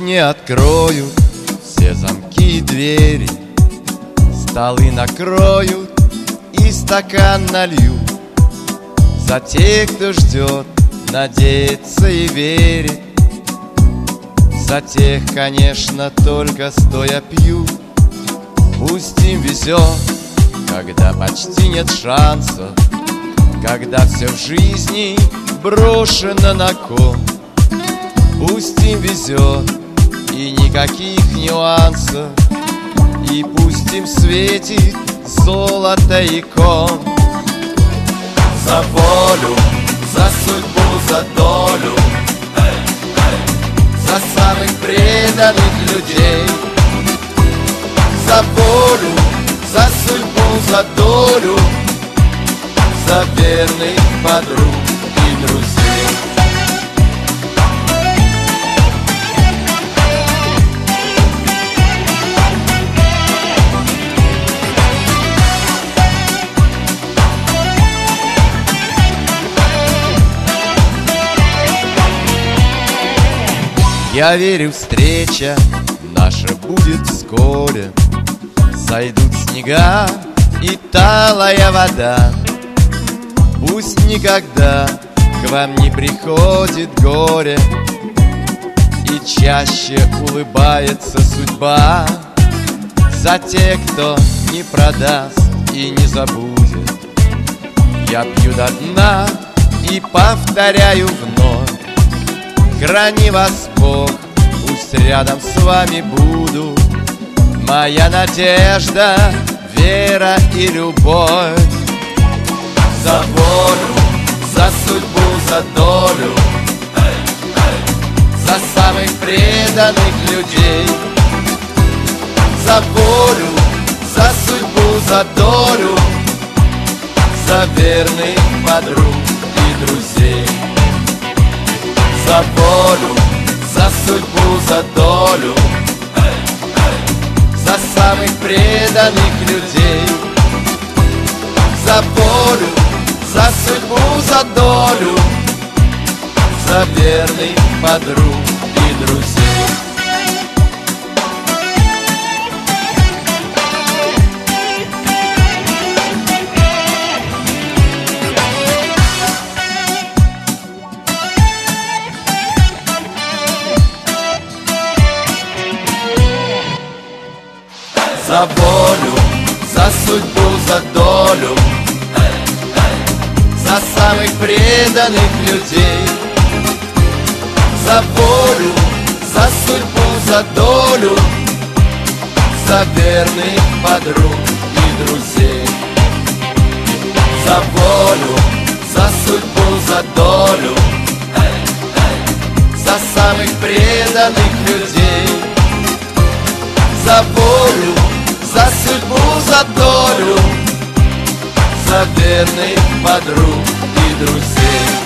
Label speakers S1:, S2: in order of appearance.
S1: кухне откроют все замки и двери, столы накроют и стакан нальют. За тех, кто ждет, надеется и верит, за тех, конечно, только стоя пьют. Пусть им везет, когда почти нет шансов, когда все в жизни брошено на кон. Пусть им везет и никаких нюансов, и пусть им светит золото икон. За волю, за судьбу, за долю, за самых преданных людей. За волю, за судьбу, за долю, за верных подруг и друзей. Я верю, встреча наша будет вскоре. Сойдут снега и талая вода. Пусть никогда к вам не приходит горе, и чаще улыбается судьба. За тех, кто не продаст и не забудет, я пью до дна и повторяю вновь: храни вас Бог, пусть рядом с вами буду моя надежда, вера и любовь. За волю, за судьбу, за долю, за самых преданных людей. За волю, за судьбу, за долю, за верных подруг и друзей. За волю, за судьбу, за долю, за самых преданных людей. За волю, за судьбу, за долю, за верных подруг и друзей. За волю, за судьбу, за долю, за самых преданных людей. За волю, за судьбу, за долю, за верных подруг и друзей. За волю, за судьбу, за долю, за самых преданных людей. За волю, за судьбу, за долю, за верных подруг и друзей.